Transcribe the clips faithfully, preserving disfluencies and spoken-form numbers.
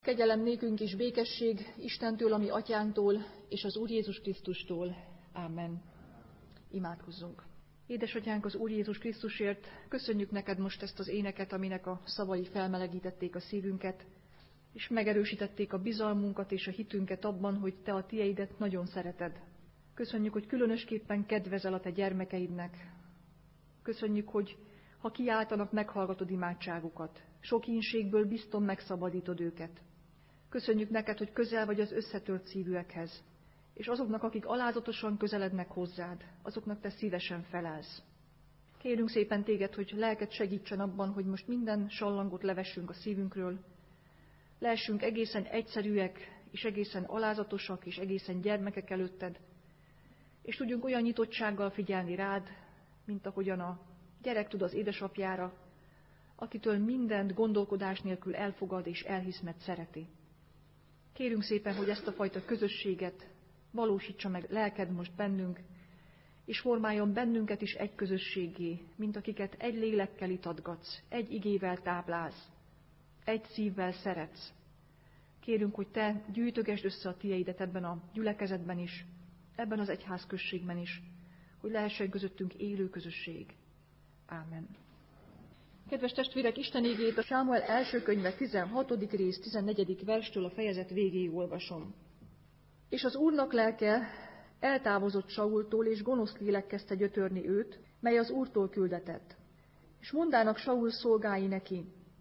Kegyelem nékünk és békesség Istentől, ami atyánktól, és az Úr Jézus Krisztustól. Ámen. Imádkozzunk. Édesatyánk, az Úr Jézus Krisztusért köszönjük neked most ezt az éneket, aminek a szavai felmelegítették a szívünket, és megerősítették a bizalmunkat és a hitünket abban, hogy te a tieidet nagyon szereted. Köszönjük, hogy különösképpen kedvezel a te gyermekeidnek. Köszönjük, hogy ha kiáltanak, meghallgatod imádságukat. Sok ínségből bizton megszabadítod őket. Köszönjük neked, hogy közel vagy az összetört szívűekhez, és azoknak, akik alázatosan közelednek hozzád, azoknak te szívesen felelsz. Kérünk szépen téged, hogy lelked segítsen abban, hogy most minden sallangot levessünk a szívünkről, lehessünk egészen egyszerűek, és egészen alázatosak, és egészen gyermekek előtted, és tudjunk olyan nyitottsággal figyelni rád, mint ahogyan a gyerek tud az édesapjára, akitől mindent gondolkodás nélkül elfogad és elhisz, mert szereti. Kérünk szépen, hogy ezt a fajta közösséget valósítsa meg lelked most bennünk, és formáljon bennünket is egy közösségé, mint akiket egy lélekkel itatgatsz, egy igével táplálsz, egy szívvel szeretsz. Kérünk, hogy te gyűjtögesd össze a tieidet ebben a gyülekezetben is, ebben az egyházközségben is, hogy lehessen közöttünk élő közösség. Ámen. Kedves testvérek, Isten igét a Sámuel első könyve tizenhatodik rész tizennegyedik verstől a fejezet végéig olvasom. És az Úrnak lelke eltávozott Saultól, és gonosz lélek kezdte gyötörni őt, mely az Úrtól küldetett. És mondának Saul szolgái neki: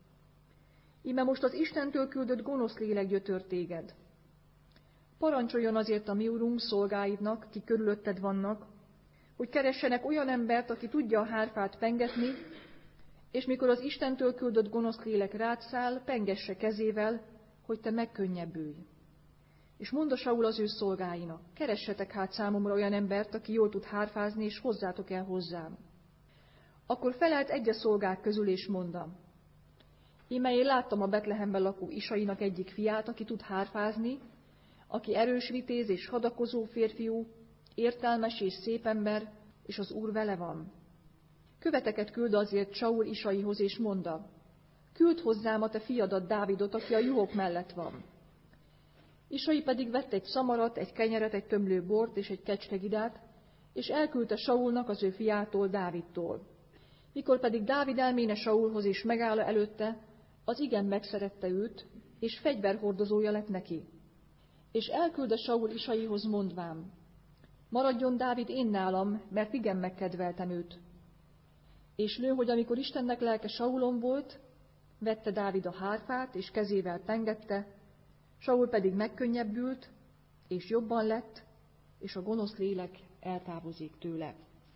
íme most az Istentől küldött gonosz lélek gyötör téged. Parancsoljon azért a mi urunk szolgáidnak, ki körülötted vannak, hogy keressenek olyan embert, aki tudja a hárfát pengetni, és mikor az Istentől küldött gonosz lélek rád száll, pengesse kezével, hogy te megkönnyebbülj. És mondta Saul az ő szolgáinak: keressetek hát számomra olyan embert, aki jól tud hárfázni, és hozzátok el hozzám. Akkor felelt egy a szolgák közül, és mondta: íme én láttam a Betlehemben lakó Isainak egyik fiát, aki tud hárfázni, aki erős vitéz és hadakozó férfiú, értelmes és szép ember, és az Úr vele van. Követeket küld azért Saul Isaihoz, és mondta: küld hozzám a te fiadat, Dávidot, aki a juhok mellett van. Isai pedig vett egy szamarat, egy kenyeret, egy tömlő bort és egy kecskegidát, és elküldte Saulnak az ő fiától, Dávidtól. Mikor pedig Dávid elméne Saulhoz, és megáll előtte, az igen megszerette őt, és fegyverhordozója lett neki. És elküldte Saul Isaihoz mondván: maradjon Dávid én nálam, mert igen megkedveltem őt. És nő, hogy amikor Istennek lelke Saulon volt, vette Dávid a hárfát, és kezével pengette, Saul pedig megkönnyebbült, és jobban lett, és a gonosz lélek eltávozik tőle.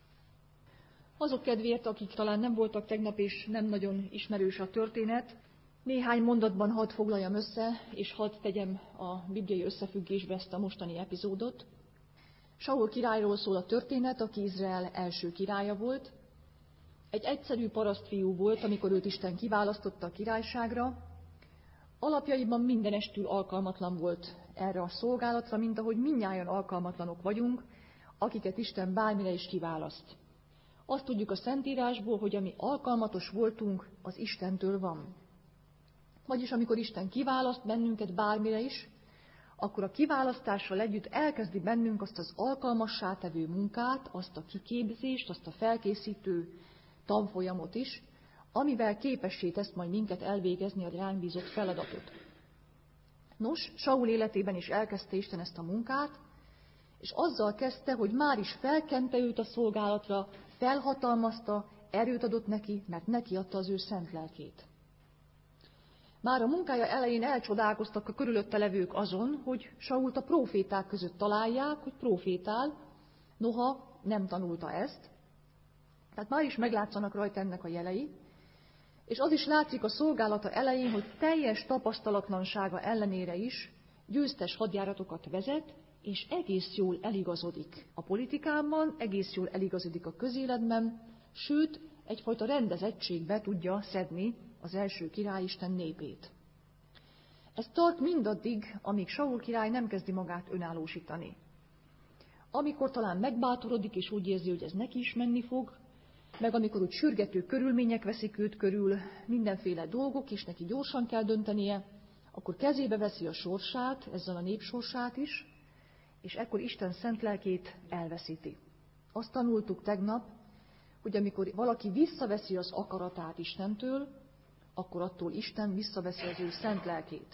Azok kedvéért, akik talán nem voltak tegnap, és nem nagyon ismerős a történet, néhány mondatban hadd foglaljam össze, és hadd tegyem a bibliai összefüggésbe ezt a mostani epizódot. Saul királyról szól a történet, aki Izrael első királya volt. Egy egyszerű parasztfiú volt, amikor őt Isten kiválasztotta a királyságra. Alapjaiban mindenestül alkalmatlan volt erre a szolgálatra, mint ahogy mindnyájan alkalmatlanok vagyunk, akiket Isten bármire is kiválaszt. Azt tudjuk a Szentírásból, hogy ami alkalmatos voltunk, az Istentől van. Vagyis amikor Isten kiválaszt bennünket bármire is, akkor a kiválasztással együtt elkezdi bennünk azt az alkalmassá tevő munkát, azt a kiképzést, azt a felkészítő tanfolyamot is, amivel képessé tesz majd minket elvégezni a ránk bízott feladatot. Nos, Saul életében is elkezdte Isten ezt a munkát, és azzal kezdte, hogy már is felkente őt a szolgálatra, felhatalmazta, erőt adott neki, mert neki adta az ő szent lelkét. Már a munkája elején elcsodálkoztak a körülötte levők azon, hogy Sault a próféták között találják, hogy prófétál, noha nem tanulta ezt. Tehát már is meglátszanak rajta ennek a jelei, és az is látszik a szolgálata elején, hogy teljes tapasztalatlansága ellenére is győztes hadjáratokat vezet, és egész jól eligazodik a politikában, egész jól eligazodik a közéletben, sőt, egyfajta rendezettségbe tudja szedni az első király Isten népét. Ez tart mindaddig, amíg Saul király nem kezdi magát önállósítani. Amikor talán megbátorodik, és úgy érzi, hogy ez neki is menni fog, meg amikor úgy sürgető körülmények veszik őt körül, mindenféle dolgok, és neki gyorsan kell döntenie, akkor kezébe veszi a sorsát, ezzel a nép sorsát is, és ekkor Isten szent lelkét elveszíti. Azt tanultuk tegnap, hogy amikor valaki visszaveszi az akaratát Istentől, akkor attól Isten visszaveszi az ő szent lelkét.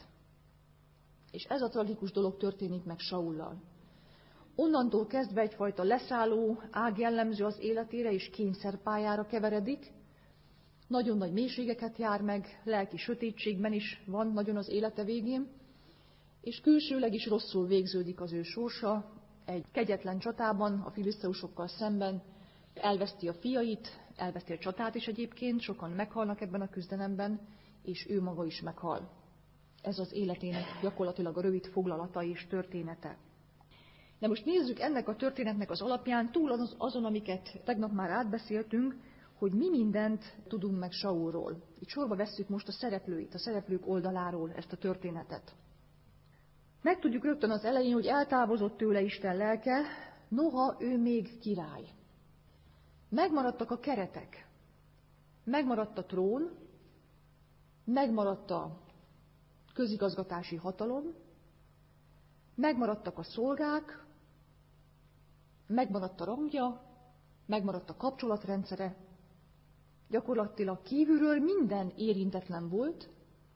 És ez a tragikus dolog történik meg Saullal. Onnantól kezdve egyfajta leszálló ág jellemző az életére, és kényszerpályára keveredik. Nagyon nagy mélységeket jár meg, lelki sötétségben is van nagyon az élete végén, és külsőleg is rosszul végződik az ő sorsa. Egy kegyetlen csatában a filiszteusokkal szemben elveszti a fiait, elveszti a csatát is egyébként, sokan meghalnak ebben a küzdelemben, és ő maga is meghal. Ez az életének gyakorlatilag a rövid foglalata és története. De most nézzük ennek a történetnek az alapján, túl azon, amiket tegnap már átbeszéltünk, hogy mi mindent tudunk meg Saulról. Itt sorba vesszük most a szereplőit, a szereplők oldaláról ezt a történetet. Megtudjuk rögtön az elején, hogy eltávozott tőle Isten lelke, noha ő még király. Megmaradtak a keretek, megmaradt a trón, megmaradt a közigazgatási hatalom, megmaradtak a szolgák, megmaradt a rangja, megmaradt a kapcsolatrendszere. Gyakorlatilag kívülről minden érintetlen volt,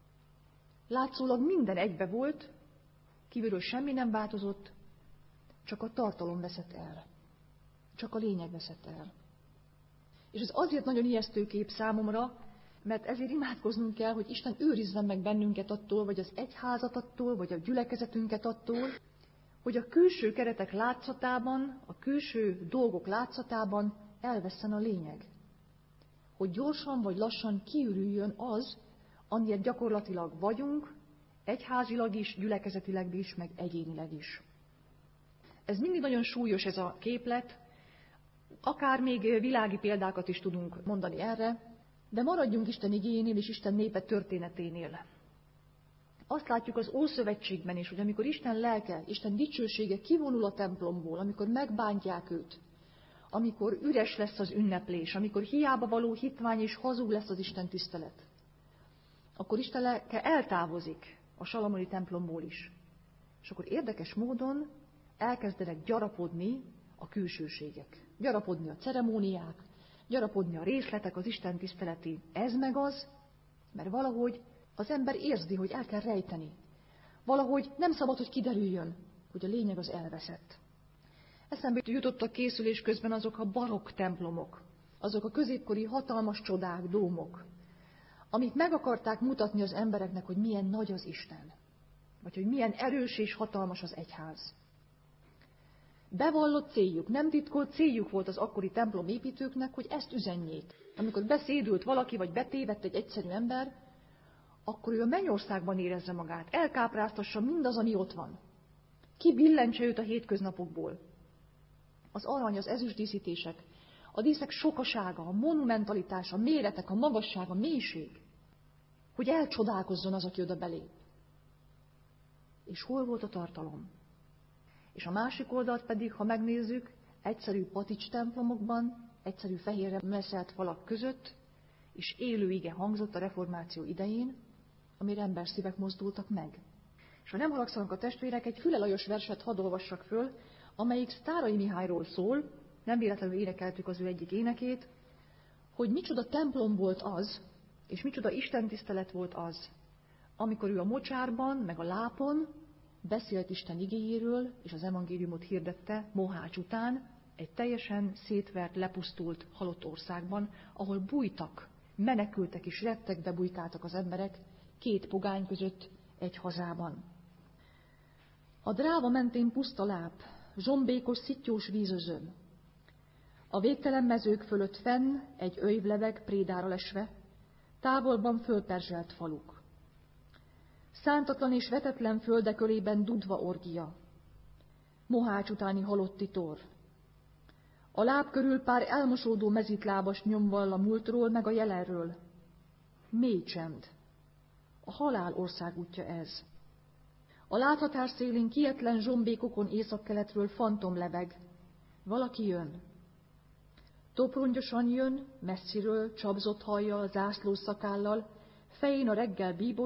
látszólag minden egybe volt, kívülről semmi nem változott, csak a tartalom veszett el. Csak a lényeg veszett el. És ez azért nagyon ijesztő kép számomra, mert ezért imádkoznunk kell, hogy Isten őrizzen meg bennünket attól, vagy az egyházat attól, vagy a gyülekezetünket attól, hogy a külső keretek látszatában, a külső dolgok látszatában elvesszen a lényeg. Hogy gyorsan vagy lassan kiürüljön az, amiért gyakorlatilag vagyunk, egyházilag is, gyülekezetileg is, meg egyénileg is. Ez mindig nagyon súlyos ez a képlet, akár még világi példákat is tudunk mondani erre, de maradjunk Isten igéjénél és Isten népe történeténél. Azt látjuk az Ószövetségben is, hogy amikor Isten lelke, Isten dicsősége kivonul a templomból, amikor megbántják őt, amikor üres lesz az ünneplés, amikor hiába való hitvány és hazug lesz az Isten tisztelet, akkor Isten lelke eltávozik a salamoni templomból is. És akkor érdekes módon elkezdenek gyarapodni a külsőségek. Gyarapodni a ceremóniák, gyarapodni a részletek, az Isten tiszteleti ez meg az, mert valahogy az ember érzi, hogy el kell rejteni. Valahogy nem szabad, hogy kiderüljön, hogy a lényeg az elveszett. Eszembe jutottak készülés közben azok a barokk templomok, azok a középkori hatalmas csodák, dómok, amik meg akarták mutatni az embereknek, hogy milyen nagy az Isten, vagy hogy milyen erős és hatalmas az egyház. Bevallott céljuk, nem titkolt céljuk volt az akkori templom építőknek, hogy ezt üzenjék. Amikor beszédült valaki, vagy betévedt egy egyszerű ember, akkor ő a mennyországban érezze magát, elkápráztassa mindaz, ami ott van. Kibillentse őt a hétköznapokból. Az arany, az ezüst díszítések, a díszek sokasága, a monumentalitás, a méretek, a magasság, a mélység, hogy elcsodálkozzon az, aki oda belép. És hol volt a tartalom? És a másik oldalt pedig, ha megnézzük, egyszerű patics templomokban, egyszerű fehérre meszelt falak között, és élő ige hangzott a reformáció idején, amire emberszívek mozdultak meg. És ha nem haragszanak a testvérek, egy Füle Lajos verset hadd olvassak föl, amelyik Sztárai Mihályról szól, nem véletlenül énekeltük az ő egyik énekét, hogy micsoda templom volt az, és micsoda istentisztelet volt az, amikor ő a mocsárban, meg a lápon beszélt Isten igéjéről, és az evangéliumot hirdette Mohács után, egy teljesen szétvert, lepusztult, halott országban, ahol bújtak, menekültek és rettegve bujkáltak az emberek, két pogány között egy hazában. A dráva mentén puszta láp, zsombékos, szittyós vízözön. A végtelen mezők fölött fenn egy öjv lebeg prédára lesve, távolban fölperzselt faluk. Szántatlan és vetetlen földek ölében dudva orgia, Mohács utáni halotti tor. A láb körül pár elmosódó mezitlábas nyomvall a múltról meg a jelenről. Mély csend. A halál országútja ez. A láthatár szélén kietlen zsombékokon északkeletről fantom lebeg. Valaki jön. Toprongyosan jön, messziről, csapzott hajjal, zászlós szakállal, fején a reggel bíbora,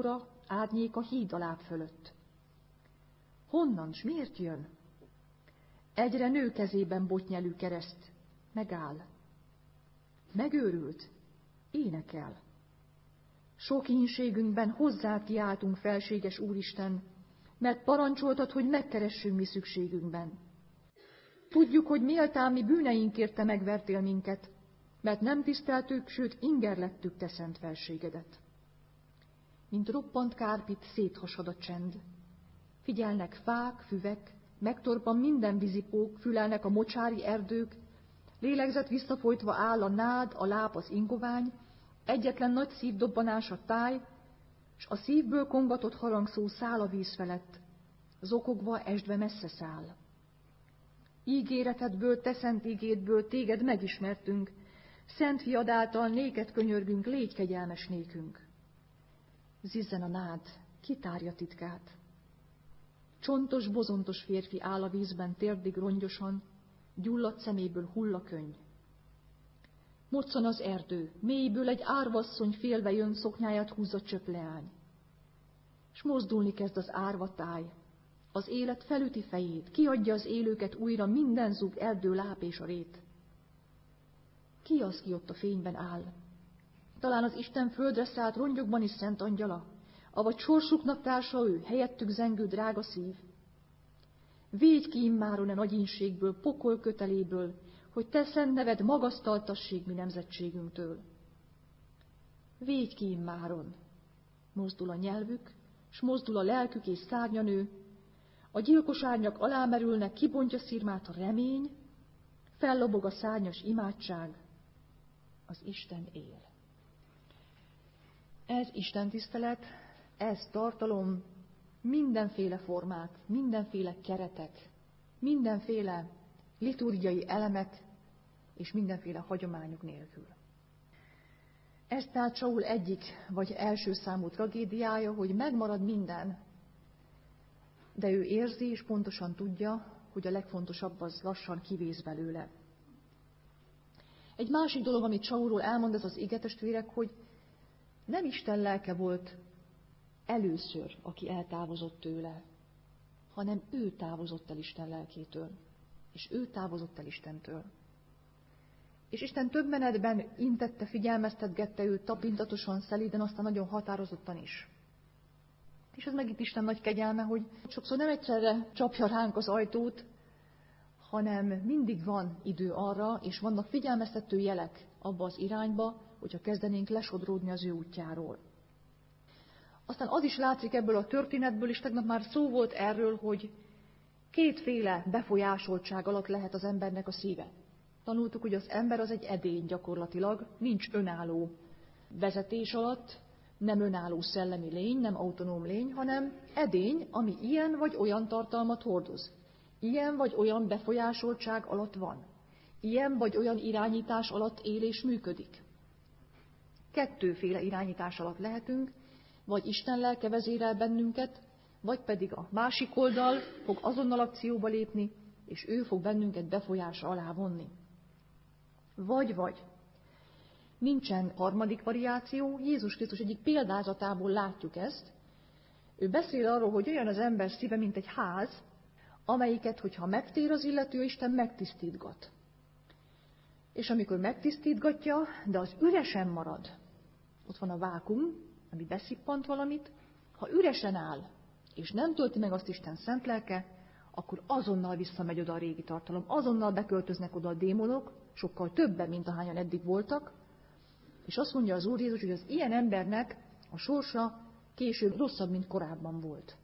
árnyék a híd a láb fölött. Honnan, s miért jön? Egyre nő kezében botnyelű kereszt, megáll. Megőrült, énekel. Sok ínségünkben hozzád kiáltunk, felséges Úristen, mert parancsoltad, hogy megkeressünk mi szükségünkben. Tudjuk, hogy méltán mi bűneinkért te megvertél minket, mert nem tiszteltük, sőt ingerlettük te szent felségedet. Mint roppant kárpit széthasad a csend. Figyelnek fák, füvek, megtorpan minden vízipók, fülelnek a mocsári erdők, lélegzet visszafolytva áll a nád, a láp az ingovány, egyetlen nagy szívdobbanás a táj, s a szívből kongatott harangszó száll a víz felett, zokogva, esdve messze száll. Ígéretedből, te szent ígédből téged megismertünk, szent fiad által néked könyörgünk, légy kegyelmes nékünk. Zizzen a nád, kitárja titkát. Csontos, bozontos férfi áll a vízben térdig rongyosan, gyulladt szeméből hull a könny. Moccan az erdő, mélyből egy árvasszony félve jön, szoknyáját húzza csöpleány. S mozdulni kezd az árva táj, az élet felüti fejét, kiadja az élőket újra minden zug, erdő, láp és a rét. Ki az, ki ott a fényben áll? Talán az Isten földre szállt rongyokban is szent angyala, avagy sorsuknak társa ő, helyettük zengő drága szív. Védj ki immáron a nagyínségből, pokol köteléből, hogy te szent neved magasztaltassék mi nemzetségünktől. Védj ki immáron, mozdul a nyelvük, s mozdul a lelkük és szárnya nő, a gyilkos árnyak alámerülnek, kibontja szirmát a remény, fellobog a szárnyas imádság, az Isten él. Ez Isten tisztelet, ez tartalom mindenféle formák, mindenféle keretek, mindenféle liturgiai elemek és mindenféle hagyományok nélkül. Ez tehát Saul egyik vagy első számú tragédiája, hogy megmarad minden, de ő érzi és pontosan tudja, hogy a legfontosabb az lassan kivész belőle. Egy másik dolog, amit Saulról elmond ez az igetestvérek, hogy nem Isten lelke volt először, aki eltávozott tőle, hanem ő távozott el Isten lelkétől, és ő távozott el Istentől. És Isten több menetben intette, figyelmeztetgette őt tapintatosan, szelíden, aztán nagyon határozottan is. És ez megint Isten nagy kegyelme, hogy sokszor nem egyszerre csapja ránk az ajtót, hanem mindig van idő arra, és vannak figyelmeztető jelek abba az irányba, hogyha kezdenénk lesodródni az ő útjáról. Aztán az is látszik ebből a történetből, és tegnap már szó volt erről, hogy kétféle befolyásoltság alatt lehet az embernek a szíve. Tanultuk, hogy az ember az egy edény gyakorlatilag, nincs önálló vezetés alatt, nem önálló szellemi lény, nem autonóm lény, hanem edény, ami ilyen vagy olyan tartalmat hordoz. Ilyen vagy olyan befolyásoltság alatt van. Ilyen vagy olyan irányítás alatt él és működik. Kettőféle irányítás alatt lehetünk, vagy Isten lelke vezérel bennünket, vagy pedig a másik oldal fog azonnal akcióba lépni, és ő fog bennünket befolyása alá vonni. Vagy-vagy. Nincsen harmadik variáció, Jézus Krisztus egyik példázatából látjuk ezt. Ő beszél arról, hogy olyan az ember szíve, mint egy ház, amelyiket, hogyha megtér az illető, Isten megtisztítgat. És amikor megtisztítgatja, de az üresen marad, ott van a vákum, ami beszippant valamit, ha üresen áll, és nem tölti meg azt Isten szent lelke, akkor azonnal visszamegy oda a régi tartalom, azonnal beköltöznek oda a démonok, sokkal többen, mint ahányan eddig voltak, és azt mondja az Úr Jézus, hogy az ilyen embernek a sorsa később rosszabb, mint korábban volt.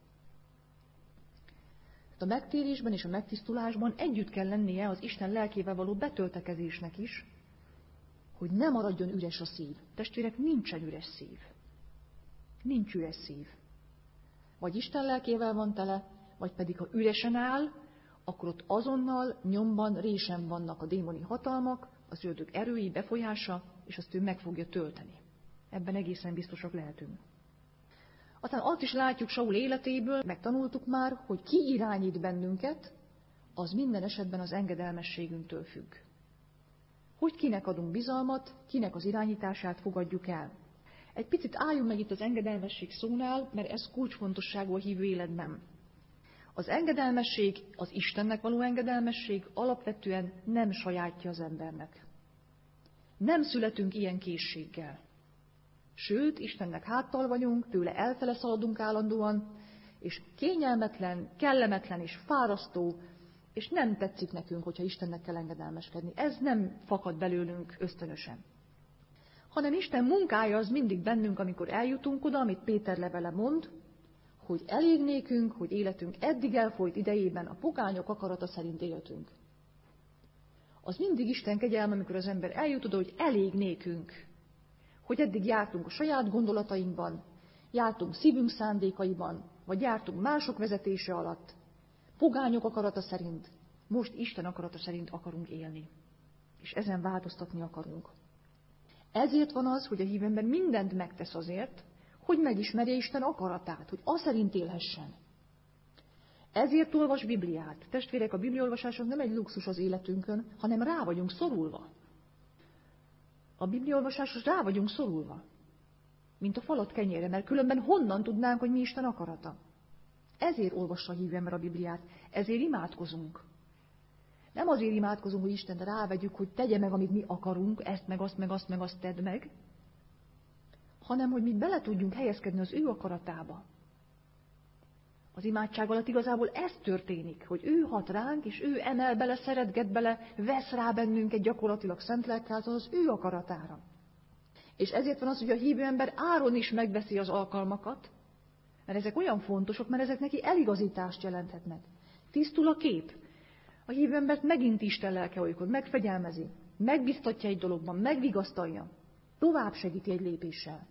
A megtérésben és a megtisztulásban együtt kell lennie az Isten lelkével való betöltekezésnek is, hogy ne maradjon üres a szív. Testvérek, nincsen üres szív. Nincs üres szív. Vagy Isten lelkével van tele, vagy pedig ha üresen áll, akkor ott azonnal nyomban, résen vannak a démoni hatalmak, az ördög erői, befolyása, és azt ő meg fogja tölteni. Ebben egészen biztosak lehetünk. Aztán azt is látjuk Saul életéből, megtanultuk már, hogy ki irányít bennünket, az minden esetben az engedelmességünktől függ. Hogy kinek adunk bizalmat, kinek az irányítását fogadjuk el. Egy picit álljunk meg itt az engedelmesség szónál, mert ez kulcsfontosságú a hívő életben. Az engedelmesség, az Istennek való engedelmesség alapvetően nem sajátja az embernek. Nem születünk ilyen készséggel. Sőt, Istennek háttal vagyunk, tőle elfele szaladunk állandóan, és kényelmetlen, kellemetlen és fárasztó, és nem tetszik nekünk, hogyha Istennek kell engedelmeskedni. Ez nem fakad belőlünk ösztönösen. Hanem Isten munkája az mindig bennünk, amikor eljutunk oda, amit Péter levele mond, hogy elég nékünk, hogy életünk eddig elfolyt idejében a pogányok akarata szerint éltünk. Az mindig Isten kegyelme, amikor az ember eljut oda, hogy elég nékünk, hogy eddig jártunk a saját gondolatainkban, jártunk szívünk szándékaiban, vagy jártunk mások vezetése alatt, pogányok akarata szerint, most Isten akarata szerint akarunk élni. És ezen változtatni akarunk. Ezért van az, hogy a hívő ember mindent megtesz azért, hogy megismerje Isten akaratát, hogy az szerint élhessen. Ezért olvas Bibliát. Testvérek, a bibliaolvasás az nem egy luxus az életünkön, hanem rá vagyunk szorulva. A bibliaolvasáshoz rá vagyunk szorulva, mint a falat kenyére, mert különben honnan tudnánk, hogy mi Isten akarata. Ezért olvassa a hívő ember a Bibliát, ezért imádkozunk. Nem azért imádkozunk, hogy Istenre rávegyük, hogy tegye meg, amit mi akarunk, ezt meg azt, meg azt, meg azt tedd meg, hanem hogy mi bele tudjunk helyezkedni az ő akaratába. Az imádság alatt igazából ez történik, hogy ő hat ránk, és ő emel bele, szeretget bele, vesz rá bennünket gyakorlatilag szent lelkáltal az ő akaratára. És ezért van az, hogy a hívő ember áron is megveszi az alkalmakat, mert ezek olyan fontosak, mert ezek neki eligazítást jelenthetnek. Tisztul a kép. A hívő embert megint Isten lelke olykor megfegyelmezi, megbiztatja egy dologban, megvigasztalja, tovább segíti egy lépéssel.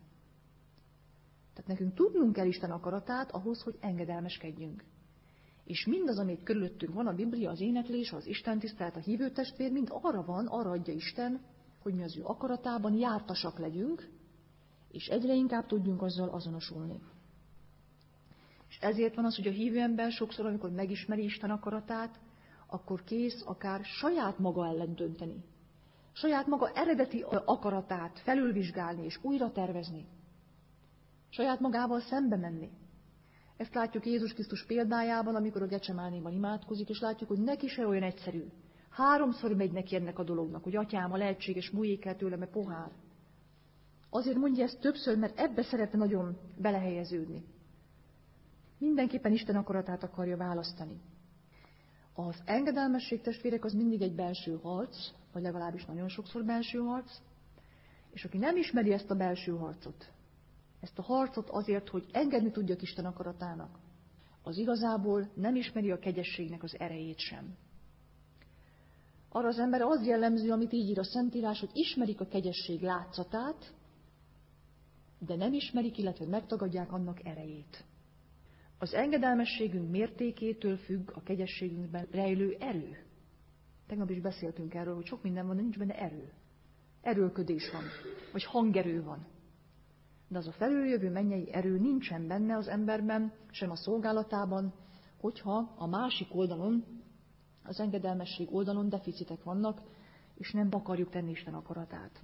Tehát nekünk tudnunk kell Isten akaratát ahhoz, hogy engedelmeskedjünk. És mindaz, amit körülöttünk van, a Biblia, az éneklés, az Isten tisztelet, a hívő testvér, mind arra van, arra adja Isten, hogy mi az ő akaratában jártasak legyünk, és egyre inkább tudjunk azzal azonosulni. És ezért van az, hogy a hívő ember sokszor, amikor megismeri Isten akaratát, akkor kész akár saját maga ellen dönteni. Saját maga eredeti akaratát felülvizsgálni és újra tervezni. Saját magával szembe menni. Ezt látjuk Jézus Krisztus példájában, amikor a Gecsemánéban imádkozik, és látjuk, hogy neki se olyan egyszerű. Háromszor megy neki ennek a dolognak, hogy atyám, a lehetséges múljék el tőlem a pohár. Azért mondja ezt többször, mert ebbe szeretne nagyon belehelyeződni. Mindenképpen Isten akaratát akarja választani. Az engedelmesség, testvérek, az mindig egy belső harc, vagy legalábbis nagyon sokszor belső harc, és aki nem ismeri ezt a belső harcot, ezt a harcot azért, hogy engedni tudjak Isten akaratának, az igazából nem ismeri a kegyességnek az erejét sem. Arra az ember az jellemző, amit így ír a Szentírás, hogy ismerik a kegyesség látszatát, de nem ismerik, illetve megtagadják annak erejét. Az engedelmességünk mértékétől függ a kegyességünkben rejlő erő. Tegnap is beszéltünk erről, hogy sok minden van, de nincs benne erő. Erőlködés van, vagy hangerő van. De az a felüljövő mennyei erő nincsen benne az emberben, sem a szolgálatában, hogyha a másik oldalon, az engedelmesség oldalon deficitek vannak, és nem akarjuk tenni Isten akaratát.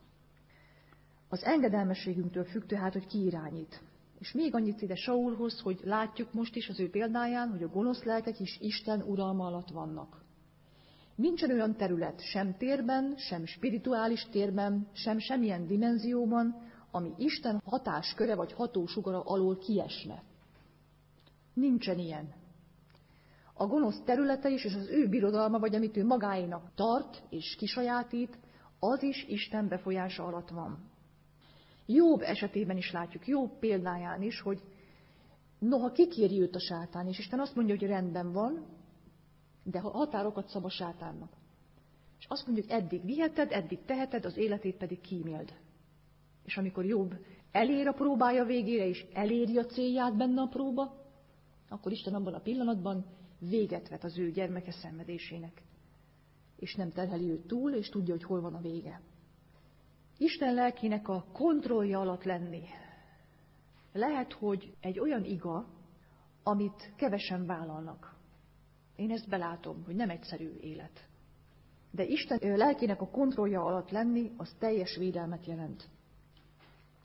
Az engedelmességünktől függ tehát, hogy ki irányít. És még annyit ide Saulhoz, hogy látjuk most is az ő példáján, hogy a gonosz lelkek is Isten uralma alatt vannak. Nincsen olyan terület, sem térben, sem spirituális térben, sem semmilyen dimenzióban, ami Isten hatásköre vagy hatósugara alól kiesne. Nincsen ilyen. A gonosz területe is, és az ő birodalma, vagy amit ő magáénak tart és kisajátít, az is Isten befolyása alatt van. Jobb esetében is látjuk, Jobb példáján is, hogy noha kikéri őt a sátán, és Isten azt mondja, hogy rendben van, de határokat szab a sátánnak. És azt mondja, hogy eddig viheted, eddig teheted, az életét pedig kíméld. És amikor Jobb elér a próbája végére, és eléri a célját benne a próba, akkor Isten abban a pillanatban véget vet az ő gyermeke szenvedésének. És nem terheli őt túl, és tudja, hogy hol van a vége. Isten lelkének a kontrollja alatt lenni. Lehet, hogy egy olyan iga, amit kevesen vállalnak. Én ezt belátom, hogy nem egyszerű élet. De Isten lelkének a kontrollja alatt lenni, az teljes védelmet jelent.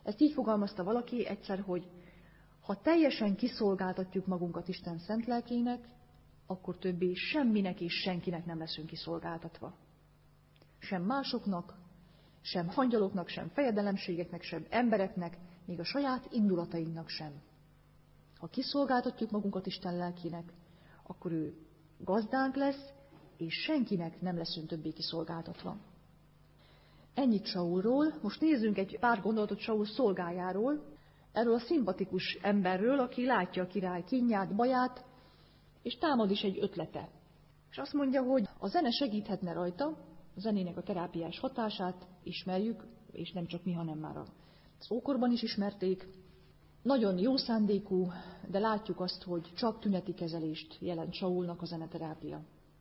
Ezt így fogalmazta valaki egyszer, hogy ha teljesen kiszolgáltatjuk magunkat Isten szent lelkének, akkor többé semminek és senkinek nem leszünk kiszolgáltatva. Sem másoknak, sem angyaloknak, sem fejedelemségeknek, sem embereknek, még a saját indulatainknak sem. Ha kiszolgáltatjuk magunkat Isten lelkének, akkor ő gazdánk lesz, és senkinek nem leszünk többé kiszolgáltatva. Ennyit Saulról. Most nézzünk egy pár gondolatot Saul szolgájáról, erről a szimpatikus emberről, aki látja a király kínját, baját, és támad is egy ötlete. És azt mondja, hogy a zene segíthetne rajta, a zenének a terápiás hatását ismerjük, és nem csak mi, hanem már az ókorban is ismerték. Nagyon jó szándékú, de látjuk azt, hogy csak tüneti kezelést jelent Saulnak a zeneterápia.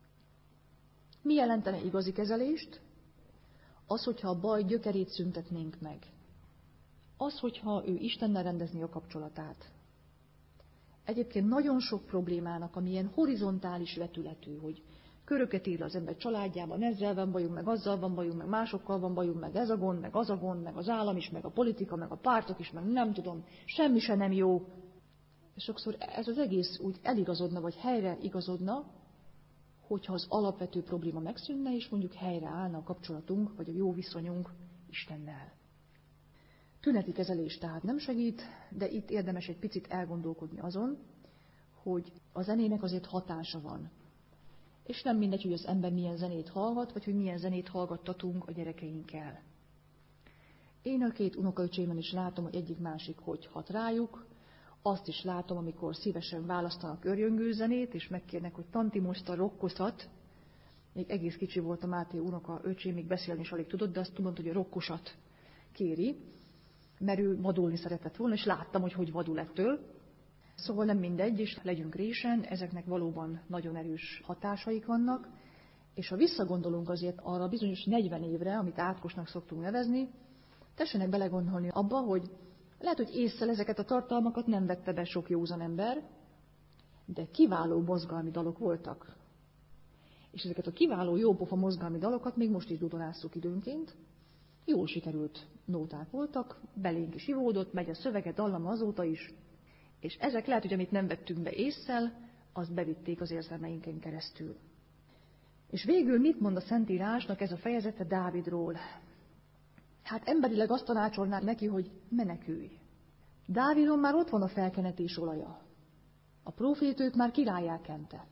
Mi jelentene igazi kezelést? Az, hogyha a baj gyökerét szüntetnénk meg. Az, hogyha ő Istennel rendezni a kapcsolatát. Egyébként nagyon sok problémának, ami ilyen horizontális vetületű, hogy köröket ír az ember családjában, ezzel van bajunk, meg azzal van bajunk, meg másokkal van bajunk, meg ez a gond, meg az a gond, meg az állam is, meg a politika, meg a pártok is, meg nem tudom, semmi se nem jó. És sokszor ez az egész úgy eligazodna, vagy helyre igazodna, hogyha az alapvető probléma megszűnne, és mondjuk helyre állna a kapcsolatunk, vagy a jó viszonyunk Istennel. Tüneti kezelés tehát nem segít, de itt érdemes egy picit elgondolkodni azon, hogy a zenének azért hatása van. És nem mindegy, hogy az ember milyen zenét hallgat, vagy hogy milyen zenét hallgattatunk a gyerekeinkkel. Én a két unokaöcsémen is látom, hogy egyik-másik hogy hat rájuk. Azt is látom, amikor szívesen választanak örjöngő zenét, és megkérnek, hogy tanti, most a rokkosat. Még egész kicsi volt a Máté unokaöcsém, még beszélni is alig tudott, de azt tudom, hogy a rokkosat kéri, mert ő vadulni szeretett volna, és láttam, hogy hogy vadul ettől. Szóval nem mindegy, és legyünk résen, ezeknek valóban nagyon erős hatásaik vannak, és ha visszagondolunk azért arra bizonyos negyven évre, amit átkosnak szoktunk nevezni, tessenek belegondolni abba, hogy lehet, hogy ésszel ezeket a tartalmakat nem vette be sok józan ember, de kiváló mozgalmi dalok voltak. És ezeket a kiváló jópofa mozgalmi dalokat még most is dudolásszuk időnként. Jól sikerült nóták voltak, belénk is ivódott, megy a szövege, dallama azóta is, és ezek lehet, hogy amit nem vettünk be ésszel, azt bevitték az érzelmeinken keresztül. És végül mit mond a Szentírásnak ez a fejezete Dávidról? Hát emberileg azt tanácsolná neki, hogy menekülj. Dávidon már ott van a felkenetés olaja. A prófétőt már királlyá kente.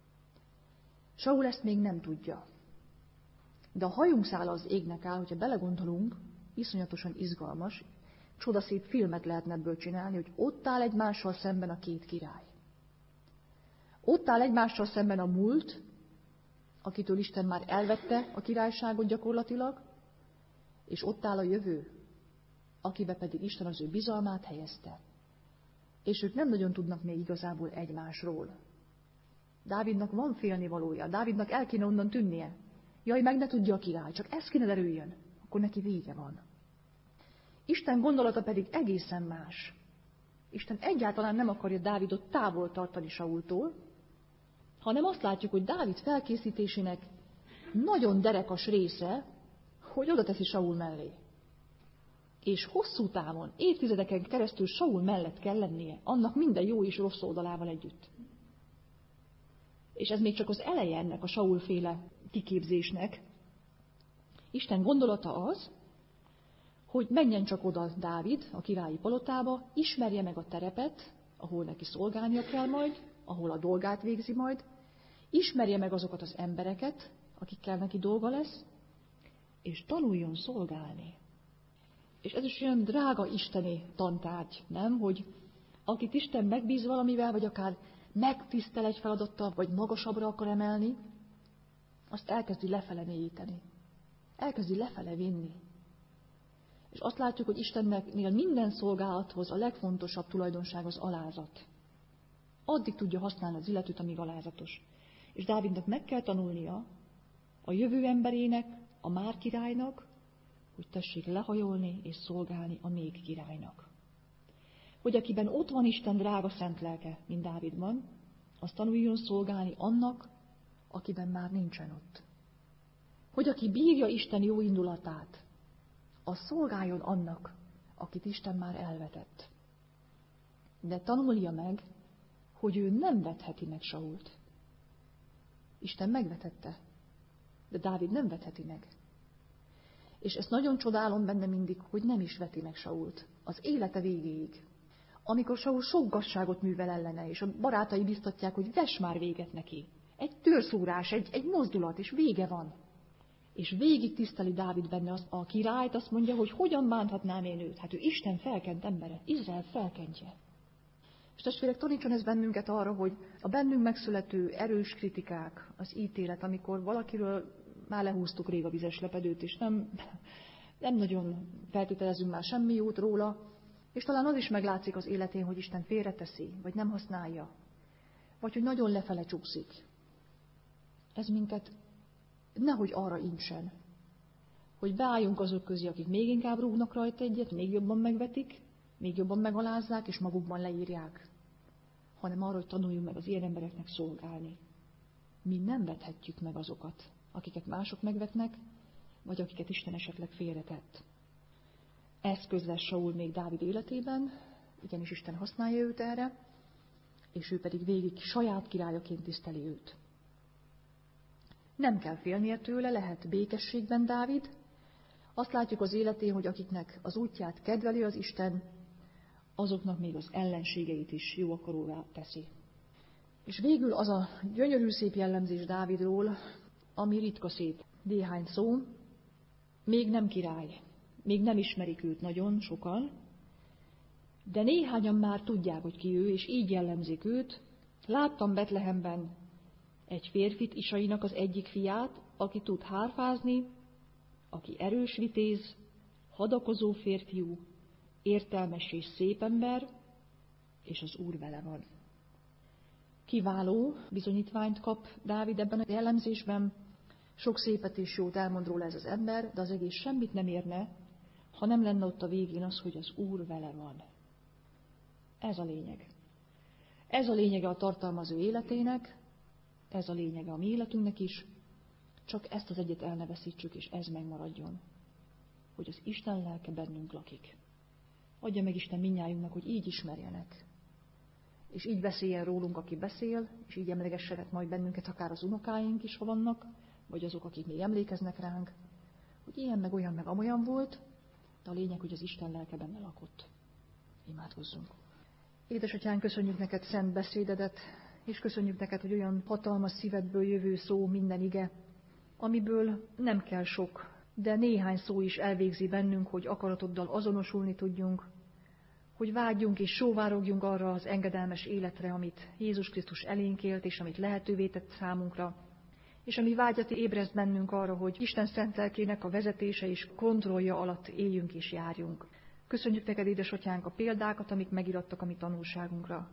Saul ezt még nem tudja. De a hajunk szála az égnek áll, hogyha belegondolunk, iszonyatosan izgalmas, csodaszép filmet lehetne ebből csinálni, hogy ott áll egymással szemben a két király. Ott áll egymással szemben a múlt, akitől Isten már elvette a királyságot gyakorlatilag, és ott áll a jövő, akibe pedig Isten az ő bizalmát helyezte. És ők nem nagyon tudnak még igazából egymásról. Dávidnak van félnivalója, Dávidnak el kéne onnan tűnnie. Jaj, meg ne tudja a király, csak ez kéne derüljön, akkor neki vége van. Isten gondolata pedig egészen más. Isten egyáltalán nem akarja Dávidot távol tartani Saultól, hanem azt látjuk, hogy Dávid felkészítésének nagyon derekas része, hogy oda teszi Saul mellé. És hosszú távon, évtizedeken keresztül Saul mellett kell lennie, annak minden jó és rossz oldalával együtt. És ez még csak az eleje ennek a Saul-féle kiképzésnek. Isten gondolata az, hogy menjen csak oda Dávid a királyi palotába, ismerje meg a terepet, ahol neki szolgálnia kell majd, ahol a dolgát végzi majd, ismerje meg azokat az embereket, akikkel neki dolga lesz, és tanuljon szolgálni. És ez is olyan drága isteni tantárgy, nem? Hogy akit Isten megbíz valamivel, vagy akár megtisztel egy feladattal, vagy magasabbra akar emelni, azt elkezdi lefele mélyíteni. Elkezdi lefele vinni. És azt látjuk, hogy Istennél minden szolgálathoz a legfontosabb tulajdonság az alázat. Addig tudja használni az illetőt, amíg alázatos. És Dávidnak meg kell tanulnia a jövő emberének, a már királynak, hogy tessék lehajolni és szolgálni a még királynak. Hogy akiben ott van Isten drága szent lelke, mint Dávidban, az tanuljon szolgálni annak, akiben már nincsen ott. Hogy aki bírja Isten jó indulatát, az szolgáljon annak, akit Isten már elvetett. De tanulja meg, hogy ő nem vetheti meg Sault. Isten megvetette, de Dávid nem vetheti meg. És ezt nagyon csodálom benne mindig, hogy nem is veti meg Sault az élete végéig. Amikor Saul sok gazságot művel ellene, és a barátai biztatják, hogy vess már véget neki. Egy tőrszúrás, egy, egy mozdulat, és vége van. És végig tiszteli Dávid benne azt, a királyt, azt mondja, hogy hogyan bánthatnám én őt. Hát ő Isten felkent embere, Izrael felkentje. És testvérek, tanítson ez bennünket arra, hogy a bennünk megszülető erős kritikák, az ítélet, amikor valakiről már lehúztuk rég a vizes lepedőt, és nem, nem nagyon feltételezünk már semmi jót róla, és talán az is meglátszik az életén, hogy Isten félreteszi, vagy nem használja, vagy hogy nagyon lefele csúszik. Ez minket nehogy arra incsen, hogy beálljunk azok közé, akik még inkább rúgnak rajta egyet, még jobban megvetik, még jobban megalázzák, és magukban leírják, hanem arra, hogy tanuljunk meg az ilyen embereknek szolgálni. Mi nem vethetjük meg azokat, akiket mások megvetnek, vagy akiket Isten esetleg félretett. Eszköz lesz Saul még Dávid életében, igenis Isten használja őt erre, és ő pedig végig saját királyaként tiszteli őt. Nem kell félnie tőle, lehet békességben Dávid. Azt látjuk az életén, hogy akiknek az útját kedveli az Isten, azoknak még az ellenségeit is jó akaróvá teszi. És végül az a gyönyörű szép jellemzés Dávidról, ami ritka szép, néhány szó, még nem király, még nem ismerik őt nagyon sokan, de néhányan már tudják, hogy ki ő, és így jellemzik őt. Láttam Betlehemben egy férfit, Isainak az egyik fiát, aki tud hárfázni, aki erős vitéz, hadakozó férfiú, értelmes és szép ember, és az Úr vele van. Kiváló bizonyítványt kap Dávid ebben a jellemzésben, sok szépet és jót elmond róla ez az ember, de az egész semmit nem érne, ha nem lenne ott a végén az, hogy az Úr vele van. Ez a lényeg. Ez a lényege a tartalmazó életének, ez a lényege a mi életünknek is, csak ezt az egyet el ne veszítsük, és ez megmaradjon, hogy az Isten lelke bennünk lakik. Adja meg Isten mindnyájunknak, hogy így ismerjenek, és így beszéljen rólunk, aki beszél, és így emlegessenek majd bennünket, akár az unokáink is, ha vannak, vagy azok, akik még emlékeznek ránk, hogy ilyen meg olyan meg amolyan volt, de a lényeg, hogy az Isten lelke benne lakott. Imádkozzunk. Édesatyánk, köszönjük neked szent beszédedet, és köszönjük neked, hogy olyan hatalmas szívedből jövő szó minden ige, amiből nem kell sok, de néhány szó is elvégzi bennünk, hogy akaratoddal azonosulni tudjunk, hogy vágyjunk és sóvárogjunk arra az engedelmes életre, amit Jézus Krisztus elénk élt, és amit lehetővé tett számunkra, és ami vágyat ébreszt bennünk arra, hogy Isten szent lelkének a vezetése és kontrollja alatt éljünk és járjunk. Köszönjük neked, édesatyánk, a példákat, amik megirattak a mi tanulságunkra.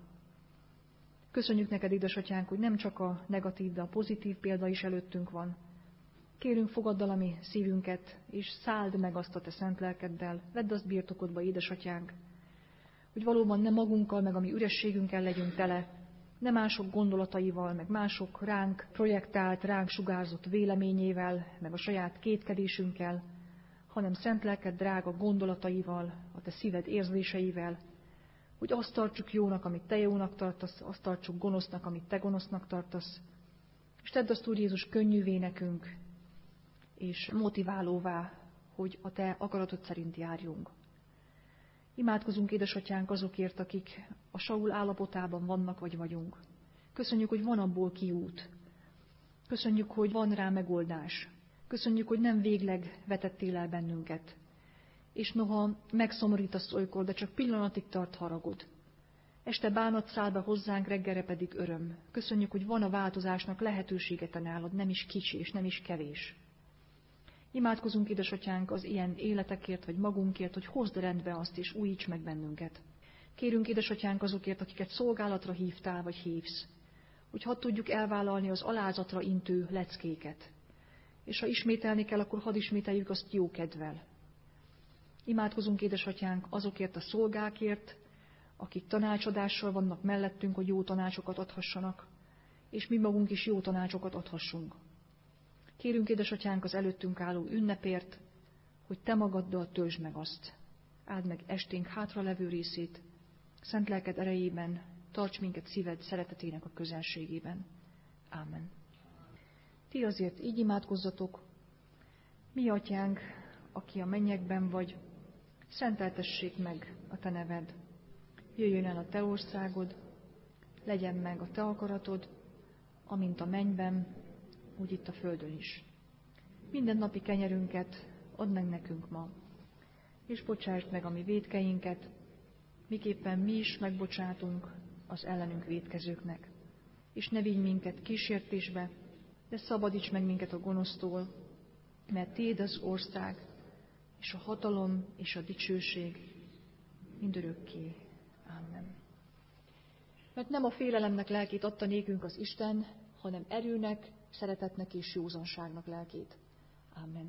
Köszönjük neked, édesatyánk, hogy nem csak a negatív, de a pozitív példa is előttünk van. Kérünk, fogadd el a mi szívünket, és szálld meg azt a te szent lelkeddel, vedd azt birtokodba, édesatyánk, hogy valóban ne magunkkal, meg a mi ürességünkkel legyünk tele, ne mások gondolataival, meg mások ránk projektált, ránk sugárzott véleményével, meg a saját kétkedésünkkel, hanem szent lelked drága gondolataival, a te szíved érzéseivel, hogy azt tartsuk jónak, amit te jónak tartasz, azt tartsuk gonosznak, amit te gonosznak tartasz, és tedd azt, Úr Jézus, könnyűvé nekünk, és motiválóvá, hogy a te akaratod szerint járjunk. Imádkozunk, édesatyánk, azokért, akik a Saul állapotában vannak vagy vagyunk. Köszönjük, hogy van abból kiút. Köszönjük, hogy van rá megoldás. Köszönjük, hogy nem végleg vetettél el bennünket. És noha megszomorítasz olykor, de csak pillanatig tart haragod. Este bánat száll be hozzánk, reggelre pedig öröm. Köszönjük, hogy van a változásnak lehetősége te nálad, nem is kicsi és nem is kevés. Imádkozunk, édesatyánk, az ilyen életekért, vagy magunkért, hogy hozd rendbe azt, és újíts meg bennünket. Kérünk, édesatyánk, azokért, akiket szolgálatra hívtál, vagy hívsz, hogy hadd tudjuk elvállalni az alázatra intő leckéket. És ha ismételni kell, akkor hadd ismételjük azt jó kedvel. Imádkozunk, édesatyánk, azokért a szolgákért, akik tanácsadással vannak mellettünk, hogy jó tanácsokat adhassanak, és mi magunk is jó tanácsokat adhassunk. Kérünk, édesatyánk, az előttünk álló ünnepért, hogy te magaddal töltsd meg azt. áld meg esténk hátralevő részét, szent lelked erejében, tarts minket szíved szeretetének a közelségében. Ámen. Ti azért így imádkozzatok: mi atyánk, aki a mennyekben vagy, szenteltessék meg a te neved. Jöjjön el a te országod, legyen meg a te akaratod, amint a mennyben, úgy itt a földön is. Minden napi kenyerünket add meg nekünk ma, és bocsásd meg a mi vétkeinket, miképpen mi is megbocsátunk az ellenünk vétkezőknek. És ne vigy minket kísértésbe, de szabadíts meg minket a gonosztól, mert tiéd az ország, és a hatalom, és a dicsőség mindörökké. Amen. Mert nem a félelemnek lelkét adta nékünk az Isten, hanem erőnek, szeretetnek és józanságnak lelkét. Amen.